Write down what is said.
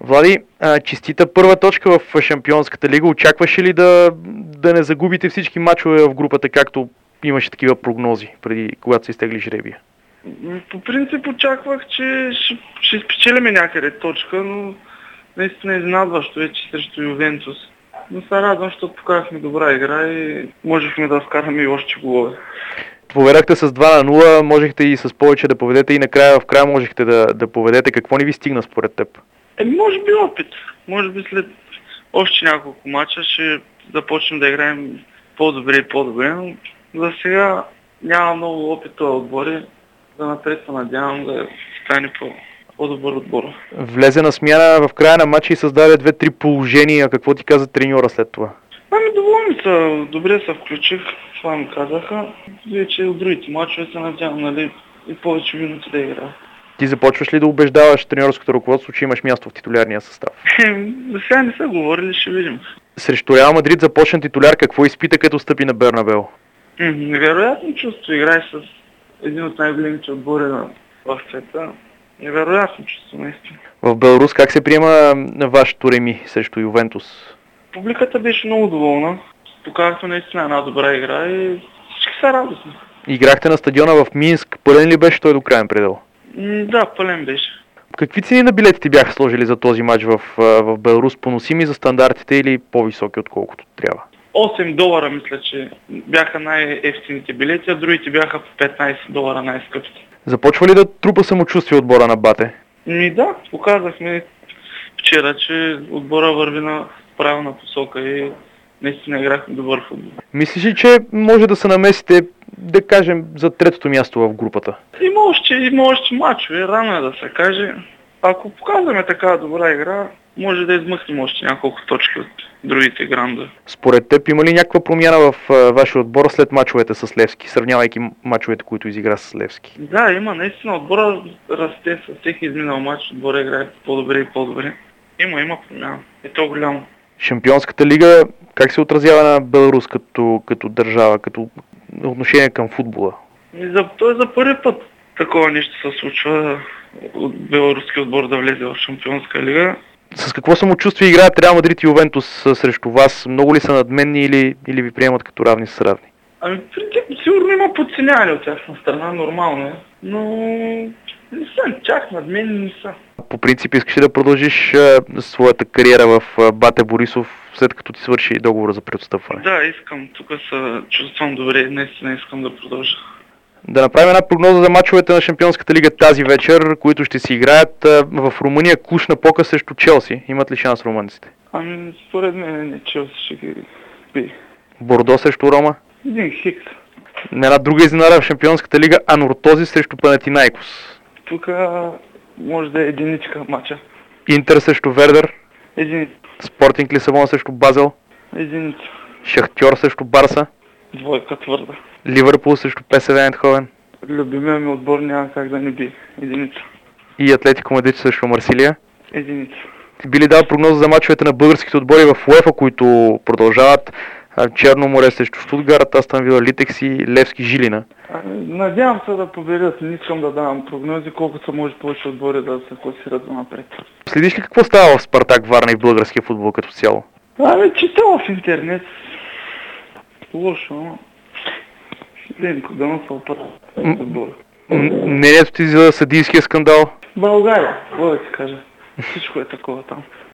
Влади, честита първа точка в Шампионската лига. Очакваше ли да не загубите всички мачове в групата, както имаше такива прогнози, преди когато се изтегли жребия? По принцип очаквах, че ще спечелиме някъде точка, но наистина изненадващо е, че срещу Ювентус. Но се радвам, защото показахме добра игра и можехме да вкараме и още голове. Поведахте с 2-0, можехте и с повече да поведете и накрая в края можехте да поведете. Какво ни ви стигна според теб? Може би опит. Може би след още няколко мача ще започнем да играем по-добре и по-добре, но за сега няма много опит това отбор и за напред се надявам да стане по-добър отбор. Влезе на смяна в края на матча и създаде 2-3 положения. Какво ти каза треньора след това? Доволни са, добре се включих, това ми казаха. Вече от другите мачове се надявам, и повече минути да игра. Ти започваш ли да убеждаваш треньорското ръководство, че имаш място в титулярния състав? За сега не са говорили, ще видим. Срещу Реал Мадрид започна титуляр. Какво изпита като стъпи на Бернабеу? Невероятно чувство. Играе с един от най-големите отбори в света. Невероятно чувство, наистина. В Беларус как се приема вашето реми срещу Ювентус? Публиката беше много доволна. Показахме наистина една добра игра и всички са радостни. Играхте на стадиона в Минск. Пълен ли беше той до краен предел? Да, пълен беше. Какви цени на билетите бяха сложили за този матч в Беларус? Поносими за стандартите или по-високи отколкото трябва? $8 мисля, че бяха най-ефтините билети, а другите бяха по $15 най-скъпите. Започва ли да трупа самочувствие отбора на Бате? Да, показахме вчера, че отбора върви на правилна посока и наистина играхме добър футбол. Мислиш ли, че може да се намесите, да кажем, за третото място в групата? Има още мачове, рано е да се каже. Ако показваме така добра игра, може да измъкнем още няколко точки от другите гранда. Според теб има ли някаква промяна в вашия отбор след мачовете с Левски, сравнявайки мачовете, които изигра с Левски? Да, има наистина. Отбора расте със всеки изминал мач, отбора играе по-добре и по-добре. Има промяна. И то голямо. Шампионската лига как се отразява на Беларус като държава, като отношение към футбола? Той за първи път такова нещо се случва от беларуски отбор да влезе в Шампионска лига. С какво самочувствие играят Реал Мадрид и Ювентус срещу вас? Много ли са надменни или ви приемат като равни с равни? Сигурно има подценяване от тяхна страна, нормално е, но не са чак надменни, не са. По принцип искаш ли да продължиш своята кариера в Бате Борисов, след като ти свърши договора за преотстъпване? Да, искам. Тук се чувствам добре, наистина искам да продължа. Да направим една прогноза за мачовете на Шампионската лига тази вечер, които ще си играят в Румъния. Клуж Напока срещу Челси. Имат ли шанс румънците? Според мен не, Челси ще ги бие. Бордо срещу Рома? Един хикс. Една друга изненада в Шампионската лига, Анортози срещу Панатинайкос. Тук може да е единичка матча. Интер срещу Вердер? Единица. Спортинг Лисабон срещу Базел? Единица. Шахтьор срещу Барса? Двойка твърда. Ливърпул срещу ПСВ Айндховен? Любимия ми отбор няма как да не би. Единица. И Атлетико Мадрид срещу Марсилия? Единица. Би ли дал прогноза за мачовете на българските отбори в УЕФА, които продължават? Черно море срещу Штутгарт, Астън Вила, Литекс и Левски Жилина? Надявам се да победят. Не искам да давам прогнози, колкото са може повече отбори да се класират напред. Следиш ли какво става в Спартак Варна и в българския футбол като цяло? Чета в интернет. Лошо, но... Ленко, да се оправя. Мнението ти за съдийския скандал? България, какво да ти кажа. Всичко е такова там.